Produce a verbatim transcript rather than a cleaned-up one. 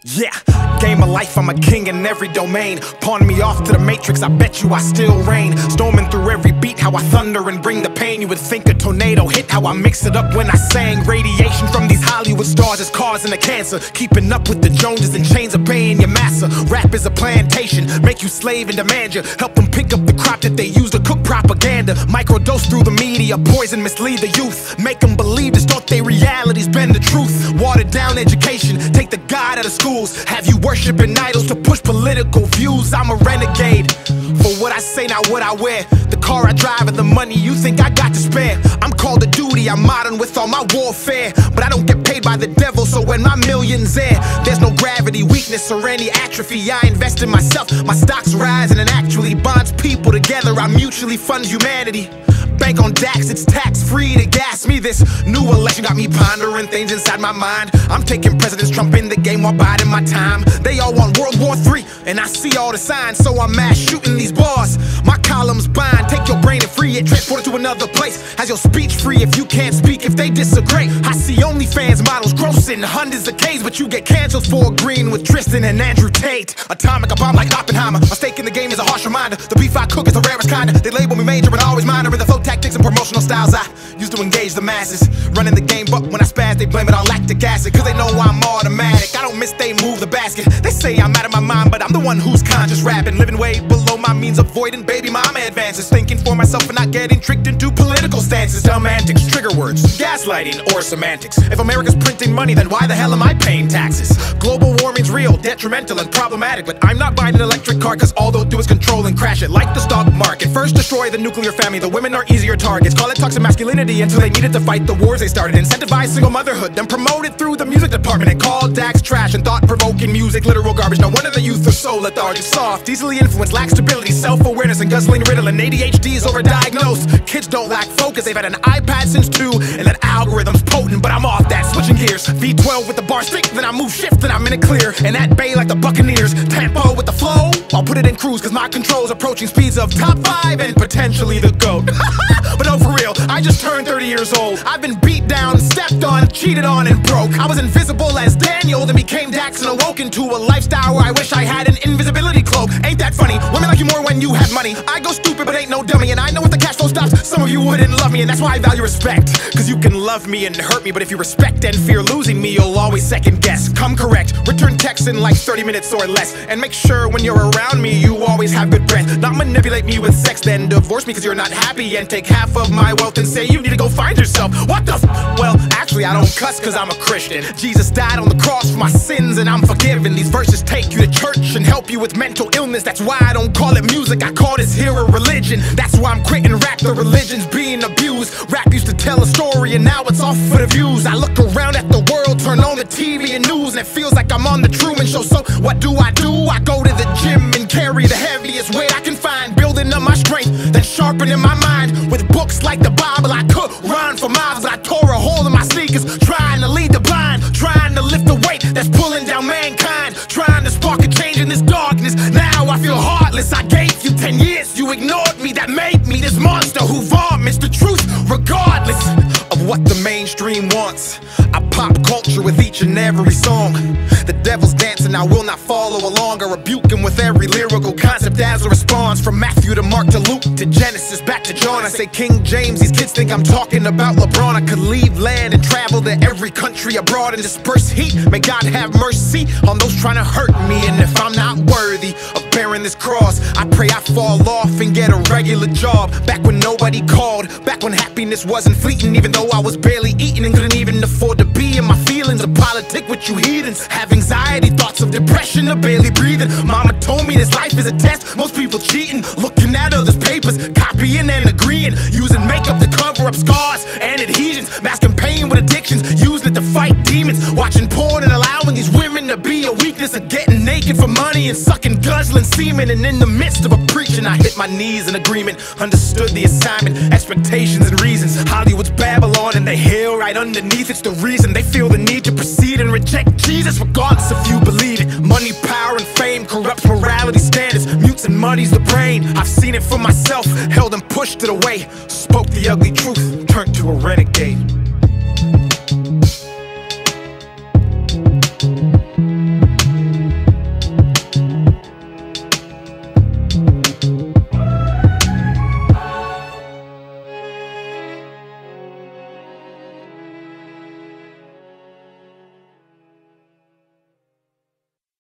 Yeah, game of life, I'm a king in every domain. Pawn me off to the matrix, I bet you I still reign. Storming through every beat, how I thunder and bring the pain. You would think a tornado hit, how I mix it up when I sang. Radiation from these Hollywood stars is causing the cancer. Keeping up with the Joneses and chains are paying your massa. Rap is a plantation, make you slave and demand you. Help them pick up the crop that they use to cook propaganda. Microdose through the media, poison mislead the youth. Make them believe this thought they realities bend the truth. Watered down education, take the God out of schools. Have you worshiping idols to push political views? I'm a renegade for what I say, not what I wear. The car I drive and the money you think I got to spare. I'm called to duty, I'm modern with all my warfare. But I don't get paid by the devil, so when my million's there, there's no gravity, weakness, or any atrophy. I invest in myself, my stocks rise, and it actually bonds people together. I mutually fund humanity. Bank on Dax, it's tax-free to gas me. This new election got me pondering things inside my mind. I'm taking President Trump in the game while biding my time. They all want World War Three, and I see all the signs, so I'm mass shooting these bars. My columns bind, take your brain and free it, transport it to another place. Has your speech free if you can't speak, if they disagree. I see OnlyFans models grossing hundreds of K's, but you get canceled for agreeing with Tristan and Andrew Tate. Atomic, a bomb like Oppenheimer. My stake in the game is a harsh reminder. The beef I cook is the rarest kind. They label me major, but always minor in the flow tactics and promotional styles I used to engage the masses. Running the game, but when I spaz, they blame it on lactic acid. Cause they know I'm automatic, I don't miss, they move the basket. They say I'm out of my mind, but I'm the one who's conscious rapping. Living way below my means, avoiding baby mama advances. Thinking for myself and not getting tricked into political stances. Dumb antics, trigger words, gaslighting, or semantics. If America's printing money, then why the hell am I paying taxes? Global warming's real, detrimental, and problematic. But I'm not buying an electric car, cause all they'll do is control and crash it. Like the stock market, first destroy the nuclear family. The women are easier targets. Call it toxic masculinity until they needed to fight the wars they started. Incentivize single motherhood, then promote it through the music department. And call Dax trash and thought-provoking music literal garbage. No wonder the youth are so lethargic, soft, easily influenced, lack stability, self-awareness, and guzzling Ritalin. A D H D is overdiagnosed. Kids don't lack focus, they've had an iPad since two, and that algorithm's potent, but I'm off that. Switching gears, V twelve with the bar stick, then I move shift, then I'm in it clear. And that bay like the Buccaneers, tempo with the flow, I'll put it in cruise, cause my control's approaching speeds of top five and potentially the GOAT. But no, for real, I just turned thirty years old. I've been beat down, stepped on, cheated on, and broke. I was invisible as Daniel, then became Dax and awoke into a lifestyle where I wish I had an invisibility cloak. Ain't that funny? Women like you more when you have money. I go stupid but ain't no dummy, and I know if the cash flow stops, some of you wouldn't love me, and that's why I value respect. Cause you can love me and hurt me, but if you respect and fear losing me, you'll always second guess. Come correct, return text in like thirty minutes or less, and make sure when you're around me, you always have good breath. Not manipulate me with sex, then divorce me cause you're not happy, and take half of my wealth and say you need to go find yourself. What the f? Well, actually I don't cuss cause I'm a Christian. Jesus died on the cross for my sins and I'm forgiven. These verses take you to church and help you with mental illness. That's why I don't call it music, I call this here a religion. That's why I'm quitting rap, the religion's being abused. Rap used to tell a story and now it's all for the views. I look around at the world, turn on the T V and news, and it feels like I'm on the Truman Show. So what do I do? I go to the gym and carry the heaviest weight I can find, building up my strength, then sharpening my mind with books like the Bible. I could run for miles, but I tore a hole in my sneakers, trying to lead the blind, trying to lift the weight that's pulling down mankind, trying to spark a change in this darkness. Now I feel heartless. I gave you ten years, you ignored me. That made me this monster who vomits the truth regardless of what the mainstream wants. I pop culture with each and every song. The devil's dancing, I will not follow along. I rebuke him with every lyrical concept as a response. From Matthew to Mark to Luke to Genesis back to John. I say King James, these kids think I'm talking about LeBron. I could leave land and travel to every country abroad and disperse heat. May God have mercy on those trying to hurt me. And if I'm not worthy of bearing this cross, I pray I fall off and get a regular job. Back when nobody called, back when happiness wasn't fleeting, even though I was barely eating and couldn't even afford to be in my feelings. A politic with you heathens, have anxiety, thoughts of depression, or barely breathing. Mama told me this life is a test, most people cheating, looking at others' papers, copying and agreeing, using makeup to cover up scars and adhesions, masking pain with addictions, using it to fight demons, watching porn and allowing these women to be a weakness, of getting naked for money and sucking, guzzling semen. And in the midst of a preaching, I hit my knees in agreement, understood the assignment, expectations and reasons. Hollywood's Babylon and they hail right underneath. It's the reason they feel the need to proceed and reject Jesus, regardless if you believe it. Money, power, and fame corrupts morality standards, mutes and muddies the brain. I've seen it for myself, held and pushed it away, spoke the ugly truth, turned to a renegade.